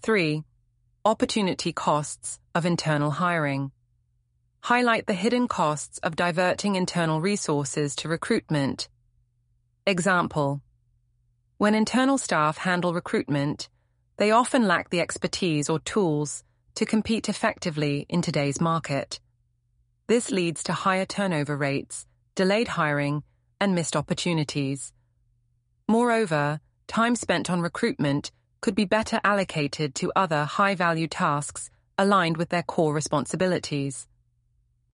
3. Opportunity costs of internal hiring. Highlight the hidden costs of diverting internal resources to recruitment. Example: when internal staff handle recruitment, they often lack the expertise or tools to compete effectively in today's market. This leads to higher turnover rates, delayed hiring, and missed opportunities. Moreover, time spent on recruitment could be better allocated to other high-value tasks aligned with their core responsibilities.